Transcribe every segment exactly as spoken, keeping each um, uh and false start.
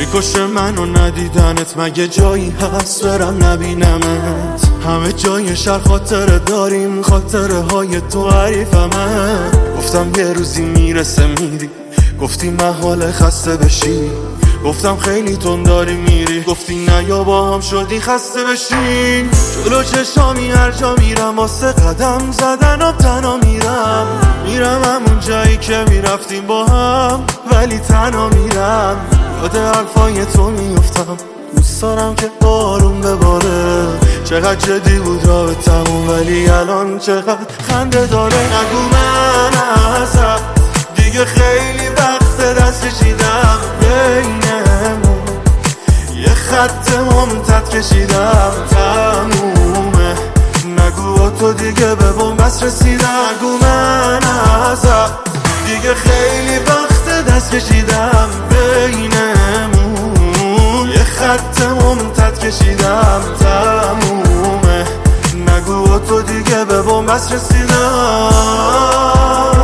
میکشه منو ندیدنت، مگه جایی هست برم نبینمت؟ همه جای شهر خاطره داریم، خاطره های تو حریفمه. گفتم یه روزی میرسه میری، گفتی محال خسته بشی. گفتم خیلی تون داری میری، گفتی نه یا با هم شدی خسته بشین. جلو چشامی هر جا میرم واسه قدم زدنم تنها میرم. میرم همون جایی که میرفتیم با هم، ولی تنها میرم. یاد حرفای تو میفتم، دوست دارم که بارون بباره. چقدر جدی بود راه تموم، ولی الان چقدر خنده داره. نگو من ازت دیگه خیلی وقت دست کشیدم، بینمون یه خط ممتد کشیدم، تمومه. نگو با تو دیگه به بنبست رسیدم. نگو من ازت دیگه خیلی وقت دست کشیدم، بینمون یه خط ممتد کشیدم، تمومه. نگو با تو دیگه به بنبست رسیدم.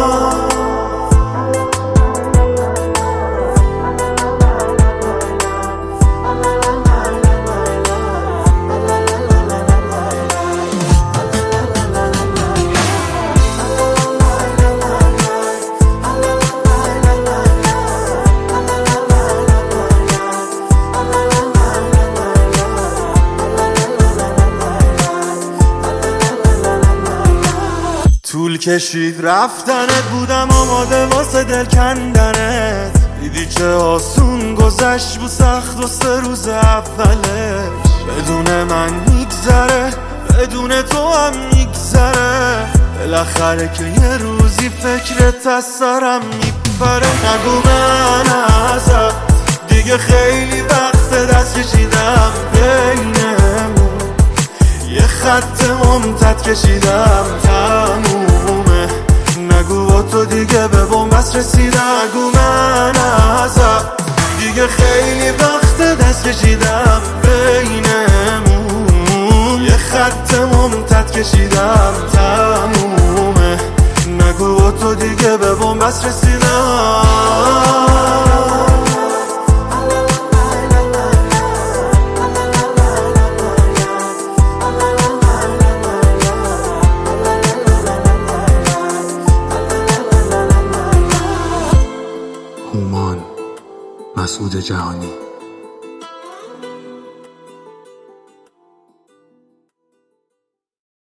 طول کشید رفتنت، بودم آماده واسه دل کندنت. دیدی چه آسون گذشت بود سخت و سه روز اولش. بدون من میگذره، بدون تو هم میگذره. بالاخره که یه روزی فکرت از سرم میپره. نگو من ازت دیگه خیلی وقت دست کشیدم، بینمون یه خط ممتد کشیدم، تمومه. نگو با تو دیگه به بنبست رسیدم. نگو من ازت دیگه خیلی وقت دست کشیدم، بینمون یه خط ممتد کشیدم، تمومه. نگو با تو دیگه به بنبست رسیدم. هومان مسعود جهانی.